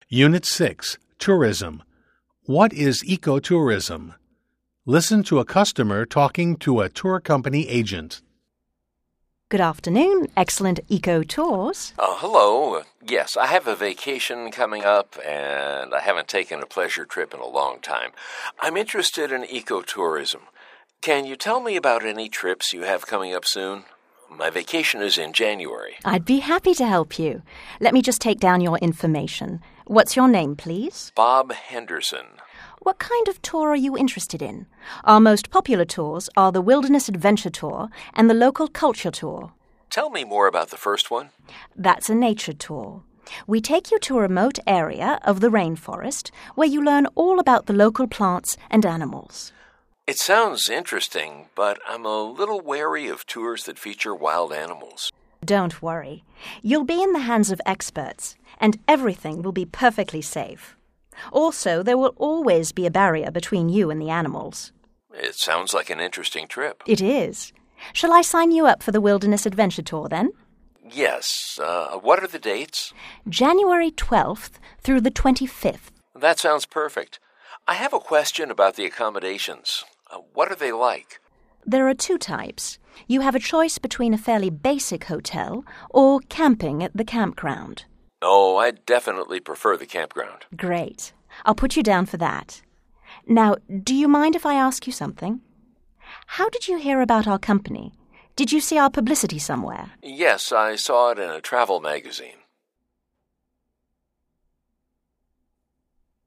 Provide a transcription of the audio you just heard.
Unit 6, Tourism. What is ecotourism? Listen to a customer talking to a tour company agent. Good afternoon, Excellent Eco Tours. Hello. Yes, I have a vacation coming up, and I haven't taken a pleasure trip in a long time. I'm interested in ecotourism. Can you tell me about any trips you have coming up soon? My vacation is in January. I'd be happy to help you. Let me just take down your information. What's your name, please? Bob Henderson. What kind of tour are you interested in? Our most popular tours are the Wilderness Adventure Tour and the Local Culture Tour. Tell me more about the first one. That's a nature tour. We take you to a remote area of the rainforest where you learn all about the local plants and animals. It sounds interesting, but I'm a little wary of tours that feature wild animals. Don't worry. You'll be in the hands of experts, and everything will be perfectly safe. Also, there will always be a barrier between you and the animals. It sounds like an interesting trip. It is. Shall I sign you up for the Wilderness Adventure Tour, then? Yes. What are the dates? January 12th through the 25th. That sounds perfect. I have a question about the accommodations. What are they like? There are two types. You have a choice between a fairly basic hotel or camping at the campground. Oh, I definitely prefer the campground. Great. I'll put you down for that. Now, do you mind if I ask you something? How did you hear about our company? Did you see our publicity somewhere? Yes, I saw it in a travel magazine.